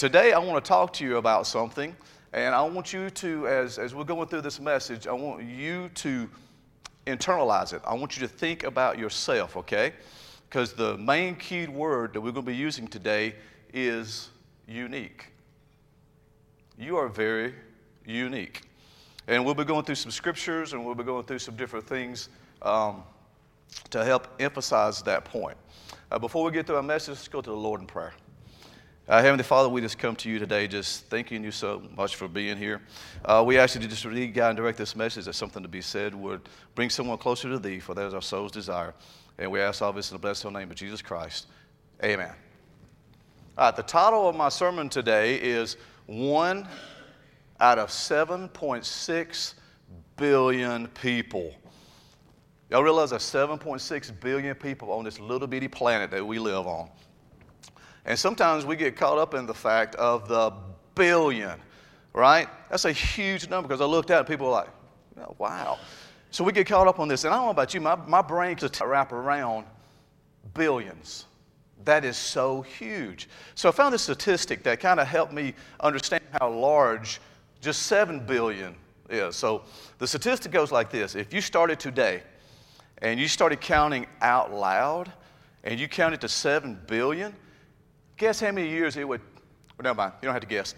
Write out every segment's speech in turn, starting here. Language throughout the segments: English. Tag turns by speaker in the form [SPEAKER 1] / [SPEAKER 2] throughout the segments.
[SPEAKER 1] Today, I want to talk to you about something, and I want you to, as we're going through this message, I want you to internalize it. I want you to think about yourself, okay? Because the main key word that we're going to be using today is unique. You are very unique. And we'll be going through some scriptures, and we'll be going through some different things to help emphasize that point. Before we get through our message, let's go to the Lord in prayer. Heavenly Father, we just come to you today just thanking you so much for being here. We ask you to just lead, guide, and direct this message that something to be said would bring someone closer to thee, for that is our soul's desire. And we ask all this in the blessed name of Jesus Christ. Amen. All right, the title of my sermon today is 1 out of 7.6 billion people. Y'all realize there's 7.6 billion people on this little bitty planet that we live on. And sometimes we get caught up in the fact of the billion, right? That's a huge number because I looked at it and people were like, oh, wow. So we get caught up on this. And I don't know about you, my brain can wrap around billions. That is so huge. So I found this statistic that kind of helped me understand how large just 7 billion is. So the statistic goes like this. If you started today and you started counting out loud and you counted to 7 billion, guess how many years it would, well, never mind, you don't have to guess.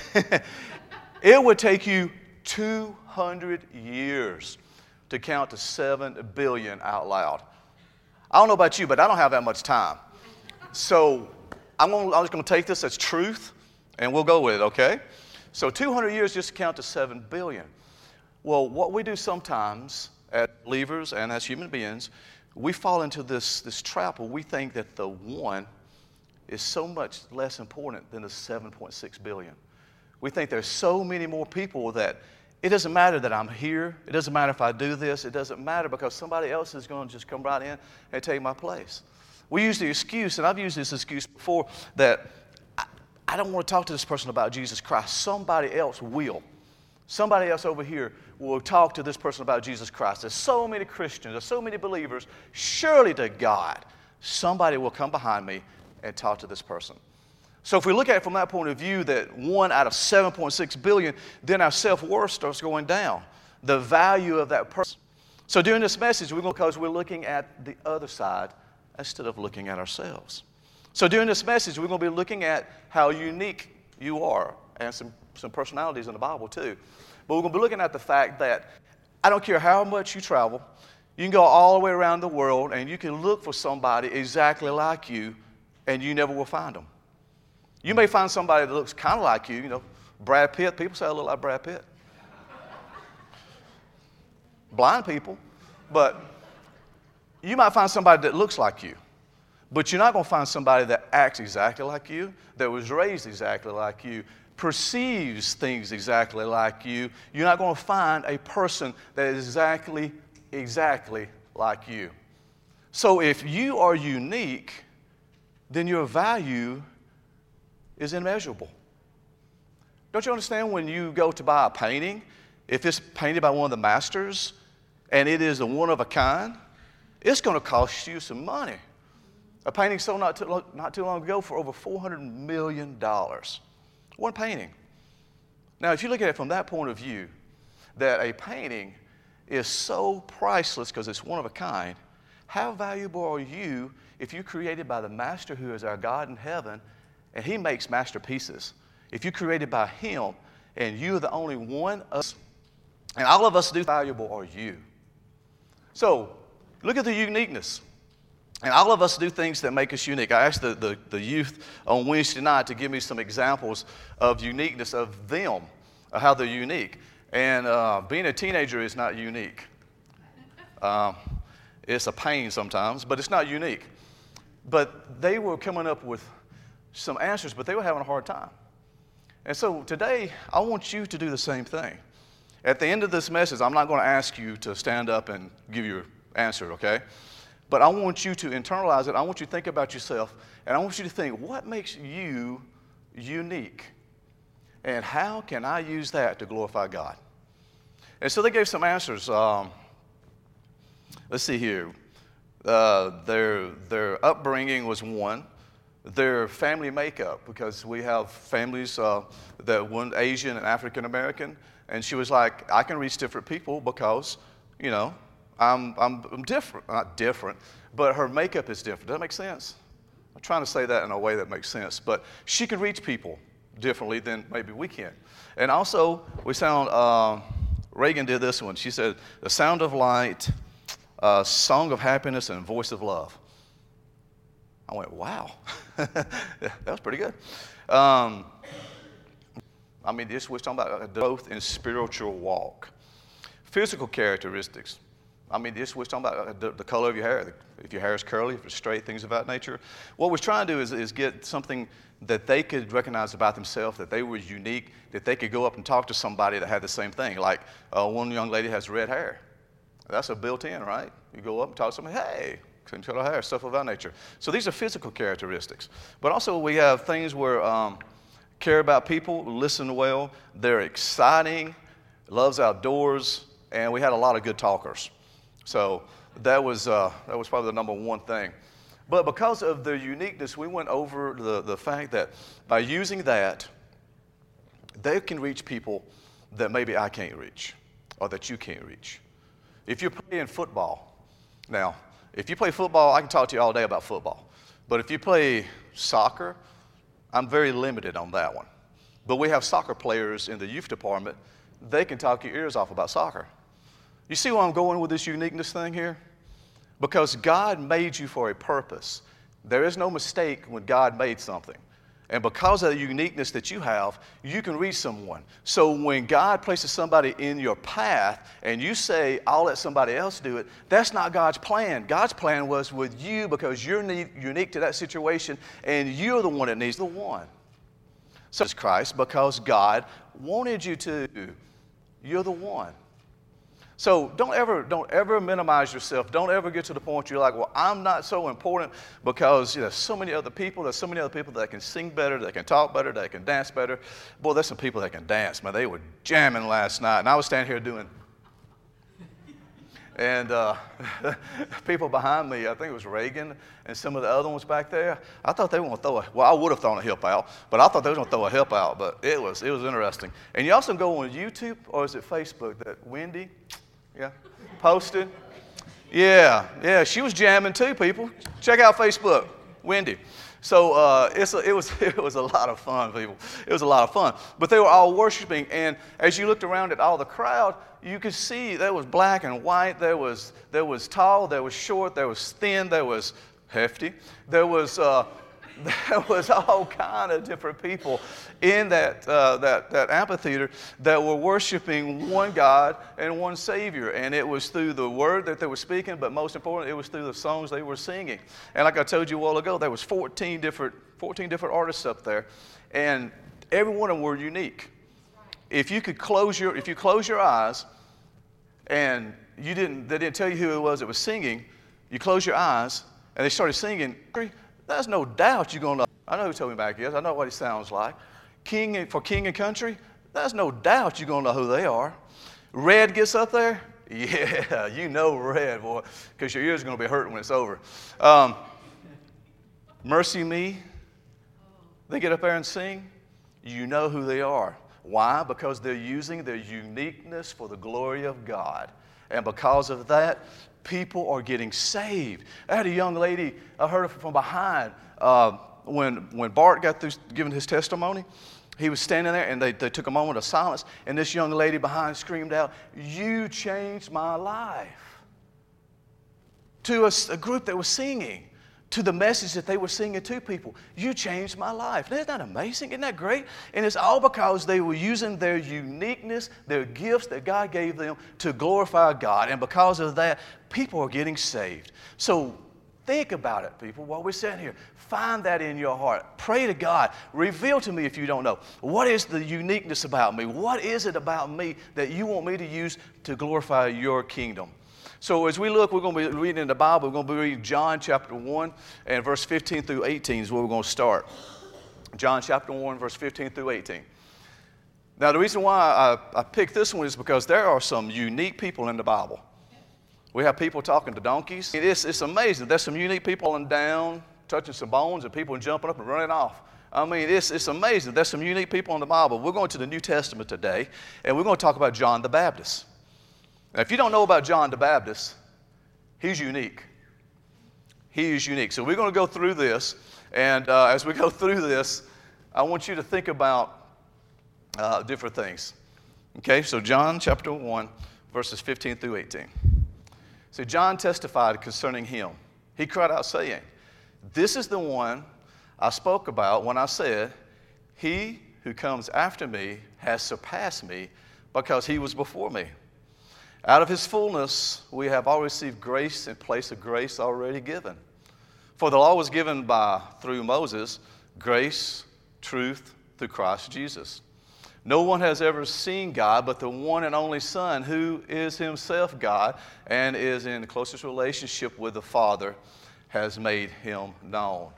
[SPEAKER 1] It would take you 200 years to count to 7 billion out loud. I don't know about you, but I don't have that much time. So I'm just going to take this as truth, and we'll go with it, okay? So 200 years just to count to 7 billion. Well, what we do sometimes as believers and as human beings, we fall into this trap where we think that the one is so much less important than the 7.6 billion. We think there's so many more people that it doesn't matter that I'm here. It doesn't matter if I do this. It doesn't matter because somebody else is going to just come right in and take my place. We use the excuse, and I've used this excuse before, that I don't want to talk to this person about Jesus Christ. Somebody else will. Somebody else over here will talk to this person about Jesus Christ. There's so many Christians, there's so many believers. Surely to God, somebody will come behind me and talk to this person. So if we look at it from that point of view, that 1 out of 7.6 billion, then our self-worth starts going down, the value of that person. So during this message, because we're looking at the other side instead of looking at ourselves. So during this message, we're going to be looking at how unique you are, and some personalities in the Bible too. But we're going to be looking at the fact that I don't care how much you travel, you can go all the way around the world and you can look for somebody exactly like you, and you never will find them. You may find somebody that looks kind of like you, Brad Pitt. People say I look like Brad Pitt. Blind people. But you might find somebody that looks like you. But you're not going to find somebody that acts exactly like you, that was raised exactly like you, perceives things exactly like you. You're not going to find a person that is exactly like you. So if you are unique, then your value is immeasurable. Don't you understand when you go to buy a painting, if it's painted by one of the masters and it is a one of a kind, it's going to cost you some money. A painting sold not too long ago for over $400 million. One painting. Now, if you look at it from that point of view, that a painting is so priceless because it's one of a kind, how valuable are you if you're created by the Master who is our God in heaven, and He makes masterpieces? If you're created by Him, and you're the only one of us, and all of us do, valuable are you? So, look at the uniqueness. And all of us do things that make us unique. I asked the youth on Wednesday night to give me some examples of uniqueness of them, of how they're unique. And being a teenager is not unique. It's a pain sometimes, but it's not unique. But they were coming up with some answers, but they were having a hard time. And so today, I want you to do the same thing. At the end of this message, I'm not going to ask you to stand up and give your answer, okay? But I want you to internalize it. I want you to think about yourself, and I want you to think, what makes you unique? And how can I use that to glorify God? And so they gave some answers. Let's see here. Their upbringing was one. their family makeup, because we have families that one Asian and African American, and she was like, I can reach different people because, you know, I'm different, not different, but her makeup is different. Does that make sense? I'm trying to say that in a way that makes sense, but she can reach people differently than maybe we can. And also, we sound, Reagan did this one. She said, the sound of light, song of happiness, and voice of love. I went, wow, that was pretty good. I mean, this we're talking about growth in spiritual walk. Physical characteristics. I mean, this we're talking about the color of your hair. If your hair is curly, if it's straight, things of that nature. What we're trying to do is get something that they could recognize about themselves, that they were unique, that they could go up and talk to somebody that had the same thing. Like one young lady has red hair. That's a built-in, right? You go up and talk to somebody, hey, same color hair, stuff of that nature. So these are physical characteristics. But also we have things where care about people, listen well, they're exciting, loves outdoors, and we had a lot of good talkers. So that was probably the number one thing. But because of their uniqueness, we went over the fact that by using that, they can reach people that maybe I can't reach or that you can't reach. If you're playing football, now, if you play football, I can talk to you all day about football. But if you play soccer, I'm very limited on that one. But we have soccer players in the youth department. They can talk your ears off about soccer. You see where I'm going with this uniqueness thing here? Because God made you for a purpose. There is no mistake when God made something. And because of the uniqueness that you have, you can reach someone. So when God places somebody in your path and you say, I'll let somebody else do it, that's not God's plan. God's plan was with you because you're unique to that situation and you're the one that needs the one. So it's Christ because God wanted you to. You're the one. So don't ever minimize yourself. Don't ever get to the point you're like, well, I'm not so important because there's so many other people. There's so many other people that can sing better, that can talk better, that can dance better. Boy, there's some people that can dance, man. They were jamming last night, and I was standing here doing. And people behind me, I think it was Reagan and some of the other ones back there, I thought they were going to throw I would have thrown a hip out, but I thought they were going to throw a hip out, but it was interesting. And you also go on YouTube, or is it Facebook, that Wendy, posted? Yeah, she was jamming too, people. Check out Facebook, Wendy. So it was a lot of fun, people. It was a lot of fun. But they were all worshiping, and as you looked around at all the crowd, you could see there was black and white, there was tall, there was short, there was thin, there was hefty, there was all kind of different people in that amphitheater that were worshiping one God and one Savior. And it was through the word that they were speaking, but most important, it was through the songs they were singing. And like I told you a while ago, there was 14 different artists up there, and every one of them were unique. If you close your eyes, and they didn't tell you who it was that was singing, you close your eyes, and they started singing. There's no doubt you're going to know. I know who Toby Mac is. I know what he sounds like. King and Country, there's no doubt you're going to know who they are. Red gets up there. Yeah, you know Red, boy, because your ears are going to be hurting when it's over. Mercy Me, they get up there and sing. You know who they are. Why? Because they're using their uniqueness for the glory of God. And because of that, people are getting saved. I had a young lady, I heard from behind, when Bart got through giving his testimony, he was standing there and they took a moment of silence, and this young lady behind screamed out, "You changed my life." To a group that was singing, to the message that they were singing to people. You changed my life. Isn't that amazing? Isn't that great? And it's all because they were using their uniqueness, their gifts that God gave them to glorify God. And because of that, people are getting saved. So think about it, people, while we're sitting here. Find that in your heart. Pray to God. Reveal to me if you don't know. What is the uniqueness about me? What is it about me that you want me to use to glorify your kingdom? So as we look, we're going to be reading in the Bible. We're going to be reading John chapter 1 and verse 15 through 18 is where we're going to start. John chapter 1, verse 15 through 18. Now, the reason why I picked this one is because there are some unique people in the Bible. We have people talking to donkeys. It's amazing. There's some unique people falling down, touching some bones and people jumping up and running off. I mean, it's amazing. There's some unique people in the Bible. We're going to the New Testament today, and we're going to talk about John the Baptist. Now, if you don't know about John the Baptist, he's unique. He is unique. So we're going to go through this, and as we go through this, I want you to think about different things. Okay, so John chapter 1, verses 15 through 18. So John testified concerning him. He cried out saying, "This is the one I spoke about when I said, he who comes after me has surpassed me because he was before me. Out of his fullness we have all received grace in place of grace already given. For the law was given through Moses, grace, truth through Christ Jesus. No one has ever seen God but the one and only Son, who is himself God and is in the closest relationship with the Father, has made him known."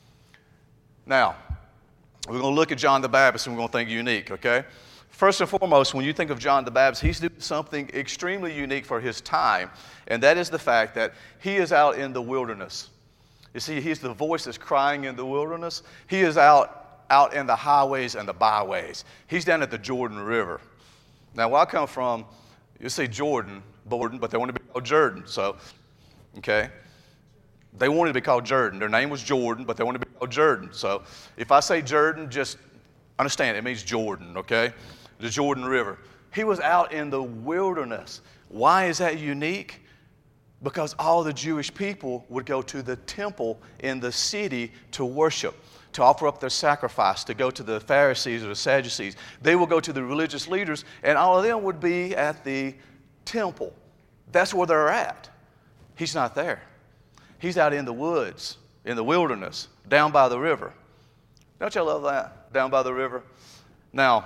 [SPEAKER 1] Now, we're going to look at John the Baptist and we're going to think unique, okay? First and foremost, when you think of John the Baptist, he's doing something extremely unique for his time, and that is the fact that he is out in the wilderness. You see, he's the voice that's crying in the wilderness. He is out in the highways and the byways. He's down at the Jordan River. Now, where I come from, you say Jordan, but they want to be called Jordan, so, okay? They wanted to be called Jordan. Their name was Jordan, but they wanted to be called Jordan. So if I say Jordan, just understand it means Jordan, okay? The Jordan River. He was out in the wilderness. Why is that unique? Because all the Jewish people would go to the temple in the city to worship, to offer up their sacrifice, to go to the Pharisees or the Sadducees. They will go to the religious leaders, and all of them would be at the temple. That's where they're at. He's not there. He's out in the woods, in the wilderness, down by the river. Don't y'all love that? Down by the river. Now,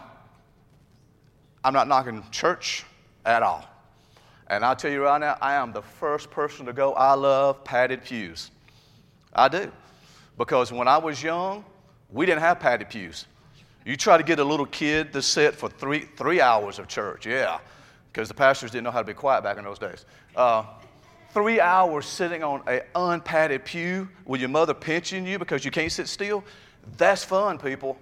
[SPEAKER 1] I'm not knocking church at all. And I'll tell you right now, I am the first person to go. I love padded pews. I do. Because when I was young, we didn't have padded pews. You try to get a little kid to sit for three hours of church. Yeah. Because the pastors didn't know how to be quiet back in those days. 3 hours sitting on an unpadded pew with your mother pinching you because you can't sit still, that's fun, people.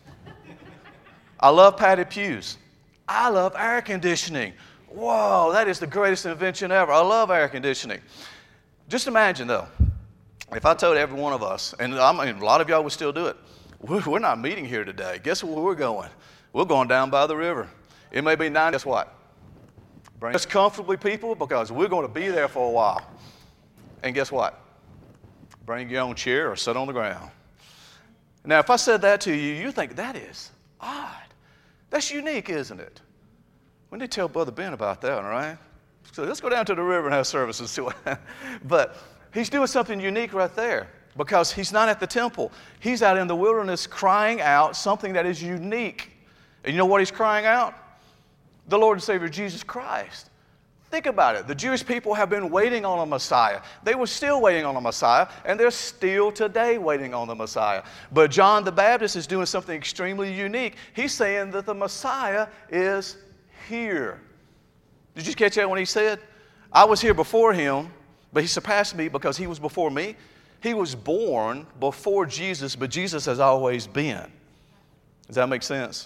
[SPEAKER 1] I love padded pews. I love air conditioning. Whoa, that is the greatest invention ever. I love air conditioning. Just imagine, though, if I told every one of us, and I mean, a lot of y'all would still do it, we're not meeting here today. Guess where we're going? We're going down by the river. It may be 9, guess what? Bring us comfortably, people, because we're going to be there for a while. And guess what? Bring your own chair or sit on the ground. Now, if I said that to you, you think that is odd. That's unique, isn't it? We need to tell Brother Ben about that, all right? So let's go down to the river and have service and see what. But he's doing something unique right there because he's not at the temple. He's out in the wilderness crying out something that is unique. And you know what he's crying out? The Lord and Savior Jesus Christ. Think about it. The Jewish people have been waiting on a Messiah. They were still waiting on a Messiah, and they're still today waiting on the Messiah. But John the Baptist is doing something extremely unique. He's saying that the Messiah is here. Did you catch that when he said, I was here before him, but he surpassed me because he was before me? He was born before Jesus, but Jesus has always been. Does that make sense?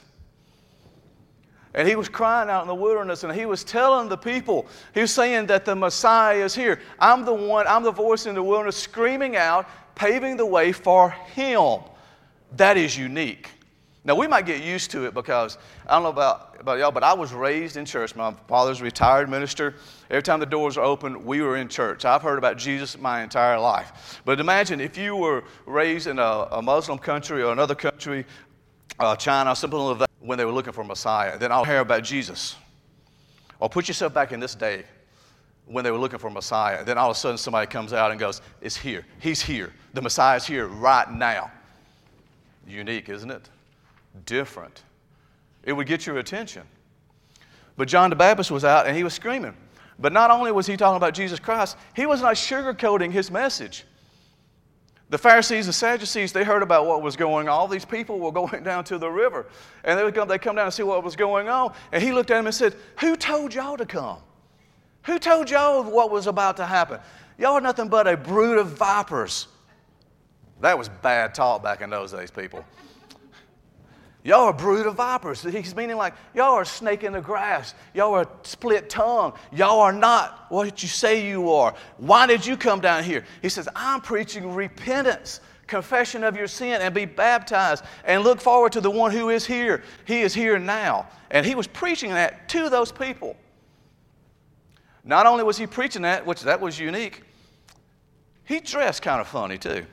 [SPEAKER 1] And he was crying out in the wilderness, and he was telling the people, he was saying that the Messiah is here. I'm the voice in the wilderness screaming out, paving the way for him. That is unique. Now, we might get used to it because, I don't know about y'all, but I was raised in church. My father's a retired minister. Every time the doors are open, we were in church. I've heard about Jesus my entire life. But imagine if you were raised in a Muslim country or another country, China, something like that, when they were looking for a Messiah. Then I'll hear about Jesus. Or put yourself back in this day when they were looking for a Messiah. Then all of a sudden somebody comes out and goes, it's here. He's here. The Messiah's here right now. Unique, isn't it? Different. It would get your attention. But John the Baptist was out and he was screaming. But not only was he talking about Jesus Christ, he was not sugarcoating his message. The Pharisees and Sadducees, they heard about what was going on. All these people were going down to the river. And they come down and see what was going on. And he looked at them and said, who told y'all to come? Who told y'all what was about to happen? Y'all are nothing but a brood of vipers. That was bad talk back in those days, people. Y'all are a brood of vipers. He's meaning like, y'all are a snake in the grass. Y'all are a split tongue. Y'all are not what you say you are. Why did you come down here? He says, I'm preaching repentance, confession of your sin, and be baptized, and look forward to the one who is here. He is here now. And he was preaching that to those people. Not only was he preaching that, which that was unique, he dressed kind of funny too.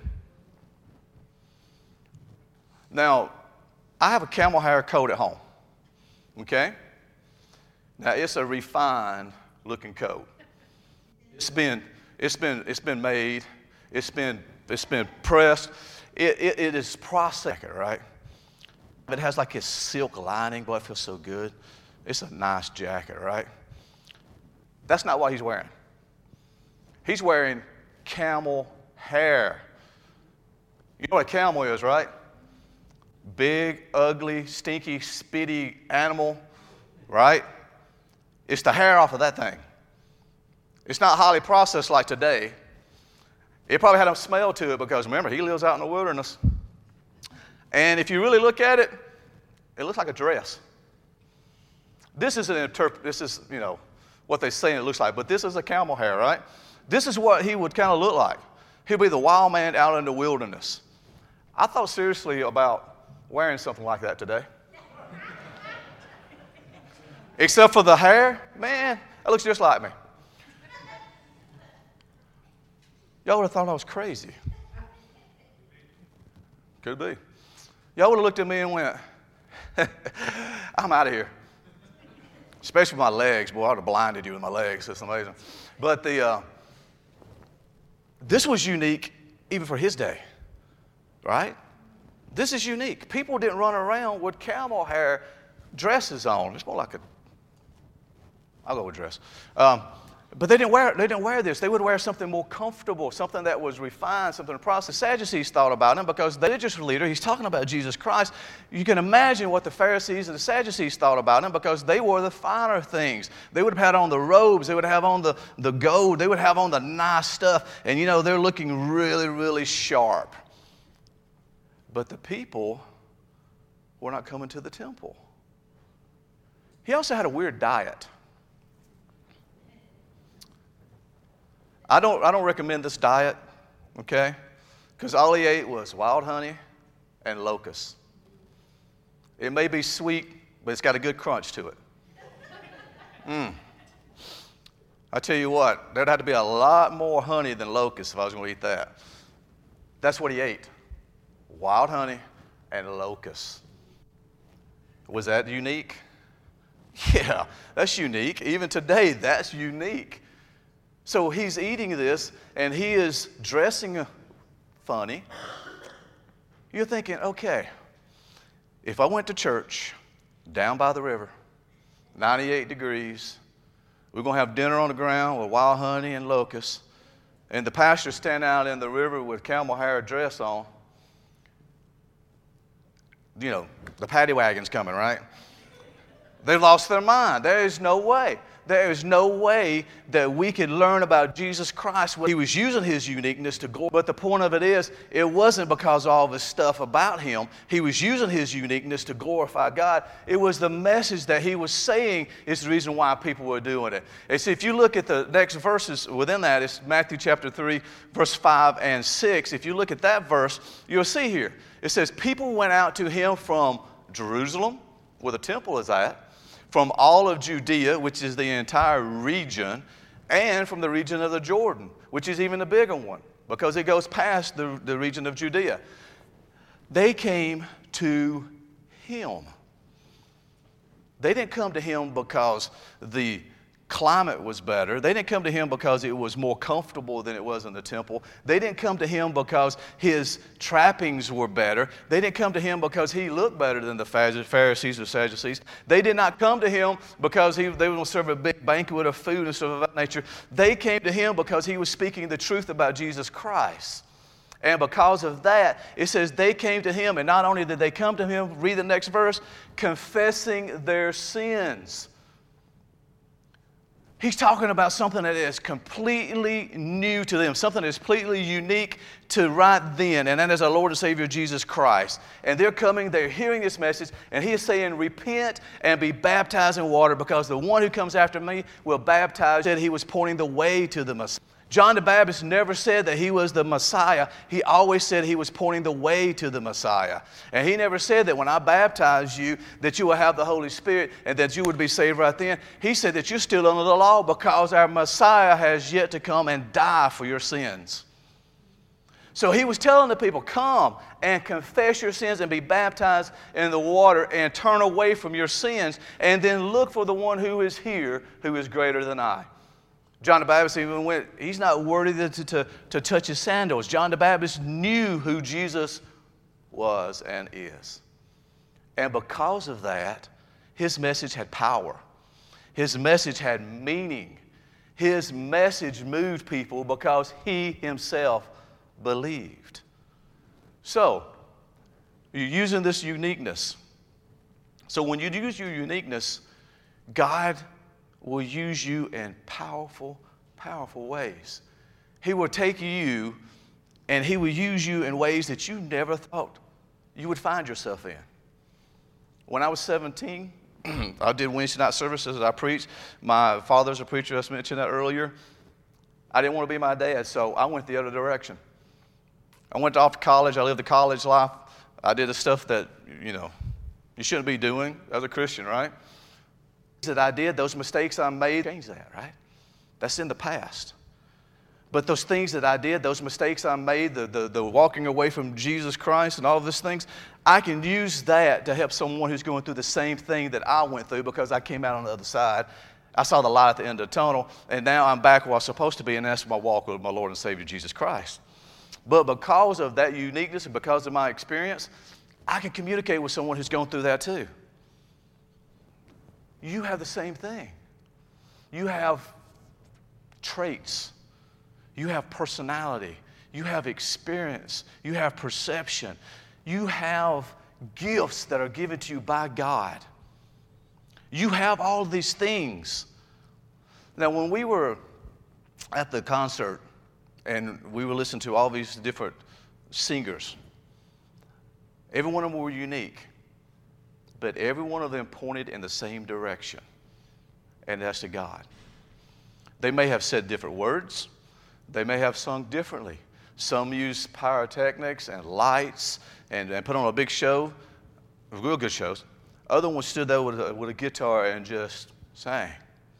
[SPEAKER 1] Now, I have a camel hair coat at home, okay? Now, it's a refined looking coat. It's been made, it's been pressed. It is processed, right? It has like this silk lining. Boy, it feels so good. It's a nice jacket, right? That's not what he's wearing. He's wearing camel hair. You know what a camel is, right? Big, ugly, stinky, spitty animal, right? It's the hair off of that thing. It's not highly processed like today. It probably had a smell to it because, remember, he lives out in the wilderness. And if you really look at it, it looks like a dress. This is what they say it looks like, but this is a camel hair, right? This is what he would kind of look like. He'd be the wild man out in the wilderness. I thought seriously about wearing something like that today. Except for the hair, man, that looks just like me. Y'all would have thought I was crazy. Could be. Y'all would have looked at me and went, I'm out of here. Especially with my legs. Boy, I would have blinded you with my legs. It's amazing. But this was unique even for his day, right? This is unique. People didn't run around with camel hair dresses on. It's more like I'll go with dress. But they didn't wear this. They would wear something more comfortable, something that was refined, something to process. The Sadducees thought about him because the religious leader, he's talking about Jesus Christ. You can imagine what the Pharisees and the Sadducees thought about him because they wore the finer things. They would have had on the robes. They would have on the gold. They would have on the nice stuff. And, they're looking really, really sharp. But the people were not coming to the temple. He also had a weird diet. I don't recommend this diet, okay? Because all he ate was wild honey and locusts. It may be sweet, but it's got a good crunch to it. I tell you what, there'd have to be a lot more honey than locusts if I was going to eat that. That's what he ate. Wild honey and locusts. Was that unique? Yeah, that's unique. Even today, that's unique. So he's eating this, and he is dressing funny. You're thinking, okay, if I went to church down by the river, 98 degrees, we're going to have dinner on the ground with wild honey and locusts, and the pastor standing out in the river with camel hair dress on, the paddy wagon's coming, right? They've lost their mind. There is no way. There is no way that we could learn about Jesus Christ. He was using his uniqueness to go. But the point of it is, it wasn't because of all this stuff about him. He was using his uniqueness to glorify God. It was the message that he was saying is the reason why people were doing it. And so if you look at the next verses within that, it's Matthew chapter 3, verse 5 and 6. If you look at that verse, you'll see here. It says, people went out to him from Jerusalem, where the temple is at, from all of Judea, which is the entire region, and from the region of the Jordan, which is even the bigger one, because it goes past the region of Judea. They came to him. They didn't come to him because the climate was better. They didn't come to him because it was more comfortable than it was in the temple. They didn't come to him because his trappings were better. They didn't come to him because he looked better than the Pharisees or Sadducees. They did not come to him because they were going to serve a big banquet of food and stuff of that nature. They came to him because he was speaking the truth about Jesus Christ. And because of that, it says they came to him, and not only did they come to him, read the next verse, confessing their sins. He's talking about something that is completely new to them, something that's completely unique to right then, and that is our Lord and Savior Jesus Christ. And they're hearing this message, and he is saying, repent and be baptized in water, because the one who comes after me will baptize. He was pointing the way to the Messiah. John the Baptist never said that he was the Messiah. He always said he was pointing the way to the Messiah. And he never said that when I baptize you, that you will have the Holy Spirit and that you would be saved right then. He said that you're still under the law because our Messiah has yet to come and die for your sins. So he was telling the people, come and confess your sins and be baptized in the water and turn away from your sins, and then look for the one who is here, who is greater than I. John the Baptist even went, he's not worthy to touch his sandals. John the Baptist knew who Jesus was and is. And because of that, his message had power. His message had meaning. His message moved people because he himself believed. So, you're using this uniqueness. So when you use your uniqueness, God will use you in powerful, powerful ways. He will take you and he will use you in ways that you never thought you would find yourself in. When I was 17, I did Wednesday night services. I preached. My father's a preacher. I mentioned that earlier. I didn't want to be my dad, so I went the other direction. I went off to college. I lived the college life. I did the stuff that, you shouldn't be doing as a Christian, right? That I did, those mistakes I made, change that, right? That's in the past. But those things that I did, those mistakes I made, the walking away from Jesus Christ and all of these things, I can use that to help someone who's going through the same thing that I went through, because I came out on the other side. I saw the light at the end of the tunnel, and now I'm back where I'm supposed to be, and that's my walk with my Lord and Savior Jesus Christ. But because of that uniqueness and because of my experience, I can communicate with someone who's going through that too. You have the same thing. You have traits. You have personality. You have experience. You have perception. You have gifts that are given to you by God. You have all these things. Now, when we were at the concert and we were listening to all these different singers, every one of them were unique. But every one of them pointed in the same direction, and that's to God. They may have said different words. They may have sung differently. Some used pyrotechnics and lights and put on a big show, real good shows. Other ones stood there with a guitar and just sang.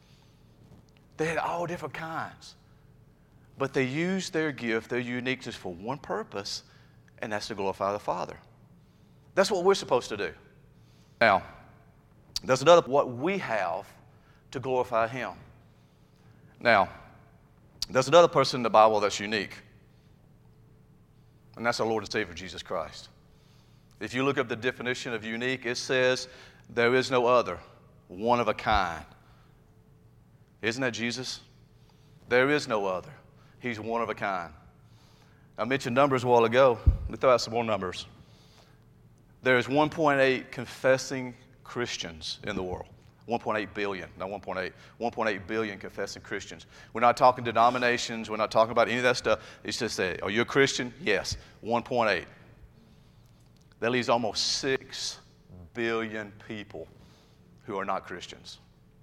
[SPEAKER 1] They had all different kinds. But they used their gift, their uniqueness, for one purpose, and that's to glorify the Father. That's what we're supposed to do. Now, there's another, what we have to glorify Him. Now, there's another person in the Bible that's unique, and that's our Lord and Savior, Jesus Christ. If you look up the definition of unique, it says, there is no other, one of a kind. Isn't that Jesus? There is no other. He's one of a kind. I mentioned numbers a while ago. Let me throw out some more numbers. There's 1.8 confessing Christians in the world. 1.8 billion, not 1.8. 1.8 billion confessing Christians. We're not talking denominations. We're not talking about any of that stuff. It's just that, are you a Christian? Yes, 1.8. That leaves almost 6 billion people who are not Christians.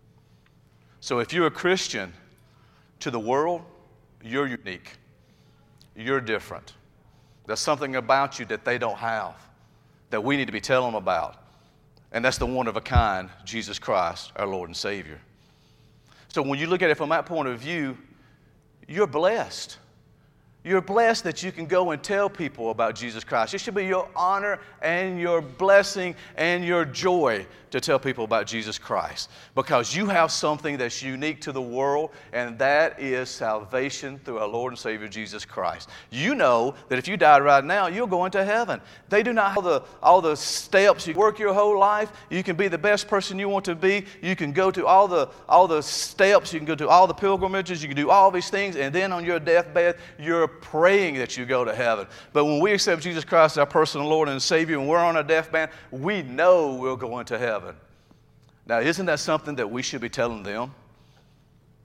[SPEAKER 1] So if you're a Christian to the world, you're unique. You're different. There's something about you that they don't have, that we need to be telling them about. And that's the one of a kind, Jesus Christ, our Lord and Savior. So when you look at it from that point of view, you're blessed. You're blessed that you can go and tell people about Jesus Christ. It should be your honor and your blessing and your joy to tell people about Jesus Christ, because you have something that's unique to the world, and that is salvation through our Lord and Savior Jesus Christ. You know that if you died right now, you're going to heaven. They do not have all the steps. You work your whole life. You can be the best person you want to be. You can go to all the steps. You can go to all the pilgrimages. You can do all these things, and then on your deathbed, you're praying that you go to heaven. But when we accept Jesus Christ as our personal Lord and Savior, and we're on our deathbed, we know we're going to heaven. Now, isn't that something that we should be telling them?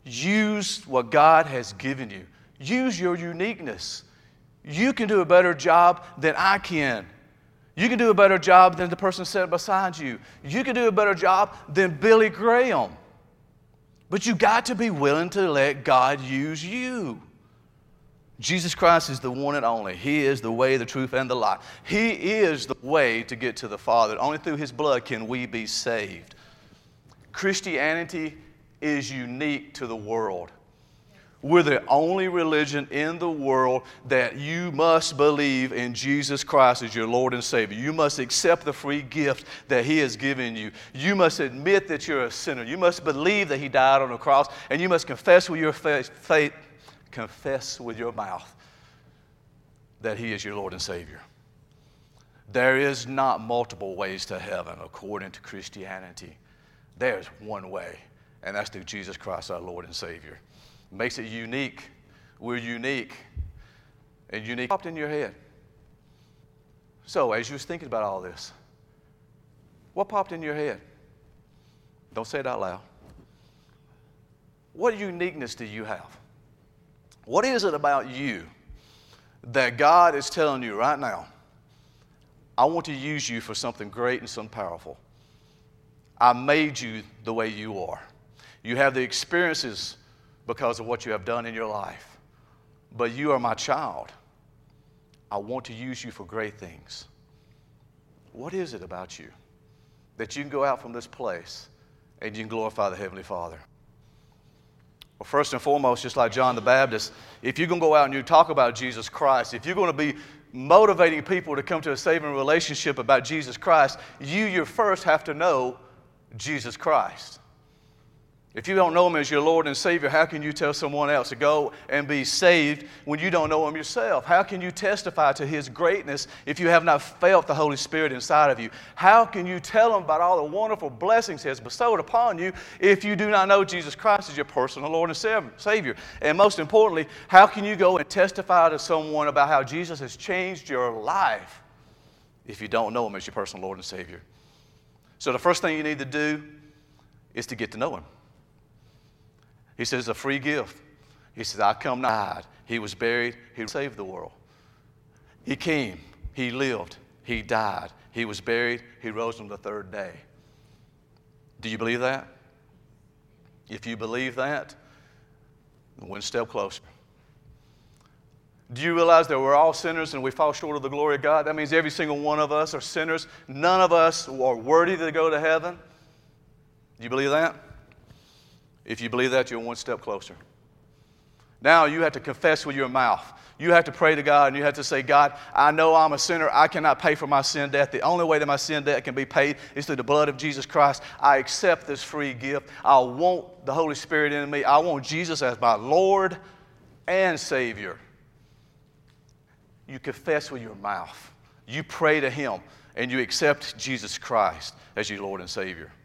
[SPEAKER 1] Use what God has given you. Use your uniqueness. You can do a better job than I can. You can do a better job than the person sitting beside you. You can do a better job than Billy Graham. But you got to be willing to let God use you. Jesus Christ is the one and only. He is the way, the truth, and the life. He is the way to get to the Father. Only through His blood can we be saved. Christianity is unique to the world. We're the only religion in the world that you must believe in Jesus Christ as your Lord and Savior. You must accept the free gift that He has given you. You must admit that you're a sinner. You must believe that He died on the cross, and you must confess with your faith, confess with your mouth that He is your Lord and Savior. There is not multiple ways to heaven according to Christianity. There's one way, and that's through Jesus Christ, our Lord and Savior. Makes it unique. We're unique. And unique popped in your head. So, as you was thinking about all this, what popped in your head? Don't say it out loud. What uniqueness do you have? What is it about you that God is telling you right now, I want to use you for something great and something powerful? I made you the way you are. You have the experiences because of what you have done in your life. But you are my child. I want to use you for great things. What is it about you that you can go out from this place and you can glorify the Heavenly Father? Well, first and foremost, just like John the Baptist, if you're going to go out and you talk about Jesus Christ, if you're going to be motivating people to come to a saving relationship about Jesus Christ, you first have to know Jesus Christ. If you don't know Him as your Lord and Savior, how can you tell someone else to go and be saved when you don't know Him yourself? How can you testify to His greatness if you have not felt the Holy Spirit inside of you? How can you tell them about all the wonderful blessings He has bestowed upon you if you do not know Jesus Christ as your personal Lord and Savior? And most importantly, how can you go and testify to someone about how Jesus has changed your life if you don't know Him as your personal Lord and Savior? So the first thing you need to do is to get to know Him. He says, a free gift. He says, I come not. He was buried. He saved the world. He came. He lived. He died. He was buried. He rose on the third day. Do you believe that? If you believe that, one step closer. Do you realize that we're all sinners and we fall short of the glory of God? That means every single one of us are sinners. None of us are worthy to go to heaven. Do you believe that? If you believe that, you're one step closer. Now you have to confess with your mouth. You have to pray to God and you have to say, God, I know I'm a sinner. I cannot pay for my sin debt. The only way that my sin debt can be paid is through the blood of Jesus Christ. I accept this free gift. I want the Holy Spirit in me. I want Jesus as my Lord and Savior. You confess with your mouth. You pray to Him and you accept Jesus Christ as your Lord and Savior.